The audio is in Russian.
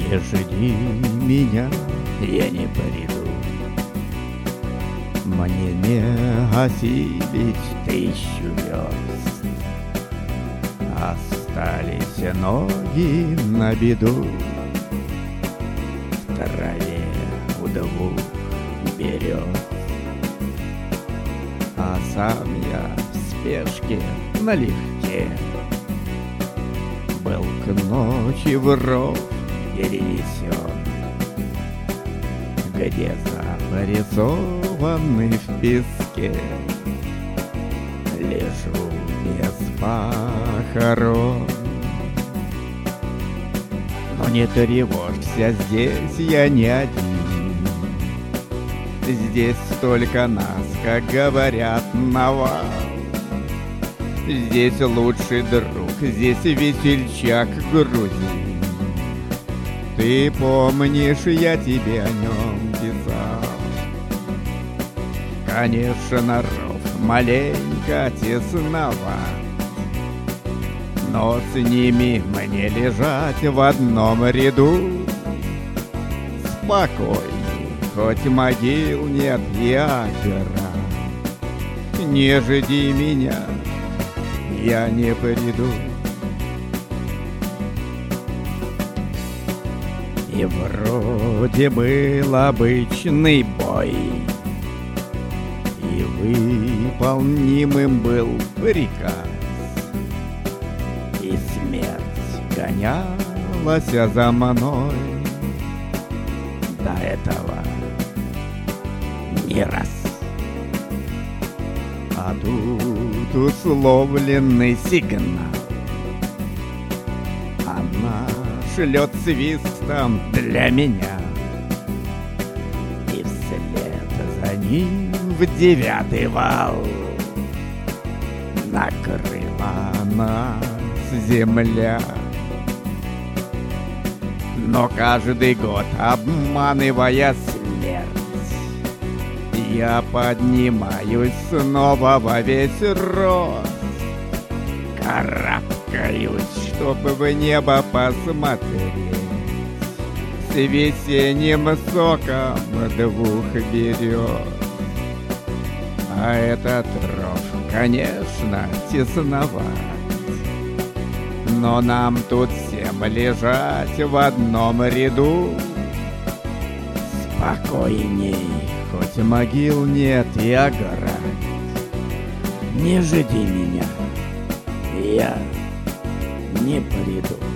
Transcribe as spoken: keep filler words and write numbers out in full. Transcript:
Не жди меня, я не приду. Мне не осилить тысячу верст. Остались ноги на беду. В траве у двух берез. А сам я в спешке налегке был к ночи в ров перенесен, где зарисованы в песке лежу без похорон. Но не тревожься, здесь я не один. Здесь столько нас, как говорят, навал. Здесь лучший друг, здесь весельчак грузин. Ты помнишь, я тебе о нем писал. Конечно, ров маленько тесноват, но с ними мне лежать в одном ряду. Спокойней, хоть могил нет, я гора. Не жди меня, я не приду. И вроде был обычный бой, и выполнимым был приказ, и смерть гонялась за мной до этого не раз. А тут условленный сигнал, она шлет свистом для меня, и вслед за ним в девятый вал накрыла нас земля. Но каждый год, обманывая смерть, я поднимаюсь снова во весь рост, карабкаюсь, чтобы в небо посмотреть с весенним соком двух берез. А этот ров, конечно, тесноват, но нам тут всем лежать в одном ряду. Спокойней, хоть могил нет и оград. Не жди меня, я не приду.